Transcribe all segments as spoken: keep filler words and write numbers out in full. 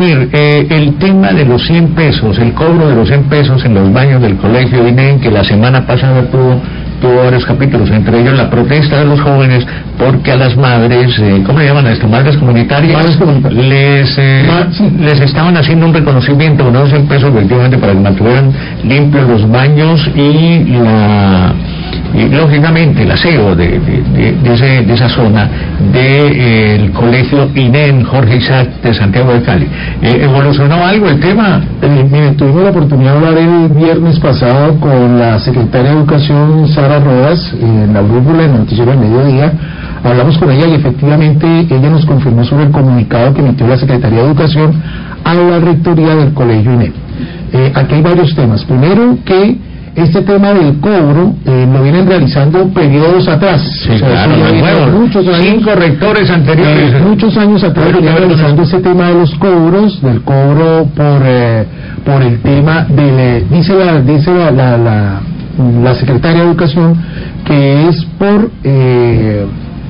Mire, eh, el tema de los cien pesos, el cobro de los cien pesos en los baños del colegio I N E M, que la semana pasada tuvo, tuvo varios capítulos, entre ellos la protesta de los jóvenes, porque a las madres, eh, ¿cómo le llaman a esto? Madres comunitarias, Madres comunitarias. Les, eh, Ma- sí. les estaban haciendo un reconocimiento con unos cien pesos efectivamente para que mantuvieran limpios los baños y la... y lógicamente el aseo de, de, de, de, ese, de esa zona del de, colegio I N E M Jorge Isaac de Santiago de Cali. Eh, ¿Evolucionó algo el tema? Eh, mire, tuvimos la oportunidad de hablar el viernes pasado con la secretaria de Educación, Sara Rodas, en la brújula del noticiero del mediodía. Hablamos con ella y efectivamente ella nos confirmó sobre el comunicado que emitió la Secretaría de Educación a la rectoría del colegio I N E M. Eh, aquí hay varios temas. Primero, que este tema del cobro eh, lo vienen realizando periodos atrás. Sí, o sea, claro, no es nuevo. Muchos años, cinco rectores anteriores. Eh, muchos años atrás Pero venían realizando ese tema de los cobros, del cobro por eh, por el tema del, eh, dice la dice la, la, la, la secretaria de Educación que es por eh,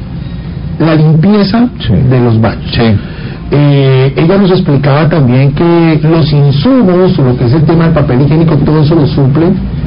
la limpieza sí. de los baños. Sí. Eh, ella nos explicaba también que los insumos, lo que es el tema del papel higiénico, todo eso lo suple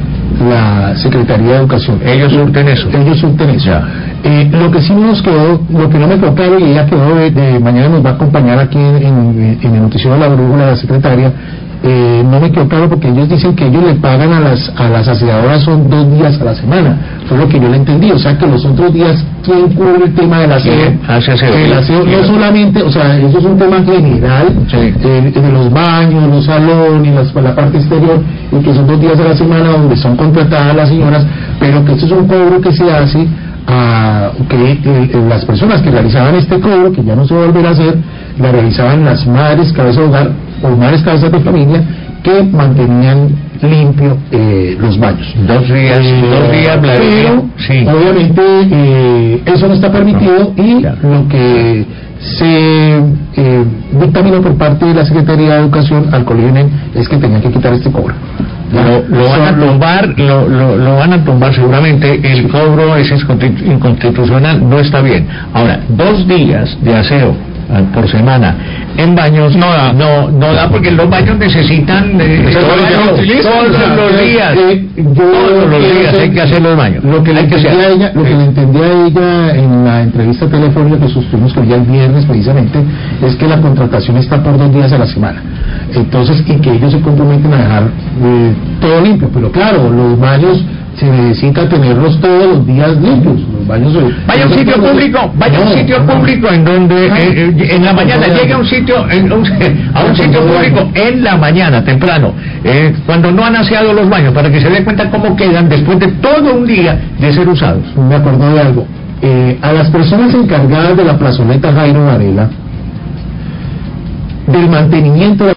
la Secretaría de Educación. Ellos surten eso. Ellos surten eso. Eh, lo que sí nos quedó, lo que no me quedó claro, y ella quedó de, de mañana nos va a acompañar aquí en, en, en el noticiero de la brújula de la secretaria. Eh, no me quedó claro porque ellos dicen que ellos le pagan a las a las aseadoras son dos días a la semana, fue lo que yo le entendí, o sea que los otros días, ¿quién cubre el tema del aseo? Hace aseo. El aseo no solamente, o sea, eso es un tema general, sí. eh, de los baños, los salones, las, la parte exterior, y que son dos días a la semana donde son contratadas las señoras, pero que esto es un cobro que se hace a que eh, las personas que realizaban este cobro, que ya no se va a volver a hacer, la realizaban las madres cabezas de hogar o madres cabezas de familia que mantenían limpio eh, los baños. Dos días, eh, dos días, pero sí. obviamente eh, eso no está permitido no, y claro. Lo que se eh, dictaminó por parte de la Secretaría de Educación al colegio I N E M es que tenían que quitar este cobro. Lo, lo van a tumbar, lo, lo, lo van a tumbar seguramente. El cobro es inconstitucional, no está bien. Ahora, dos días de aseo por semana en baños no da, no, no da porque los baños necesitan eh, todos, todos los días, eh, yo, todos los días hay que hacer los baños. Lo que le entendía a ella, lo que le entendía a ella en la entrevista telefónica que sostuvimos con ella el viernes precisamente es que la contratación está por dos días a la semana. Entonces, y que ellos se comprometen a dejar eh, todo limpio, pero claro, los baños se necesita tenerlos todos los días limpios. Los baños, vaya a un sitio público, vaya a un sitio no, público en donde eh, eh, en la mañana llegue a un sitio en un, a un sitio público en la mañana temprano, eh, cuando no han aseado los baños, para que se dé cuenta cómo quedan después de todo un día de ser usados. Me acordó de algo. Eh, a las personas encargadas de la plazoleta Jairo Varela del mantenimiento de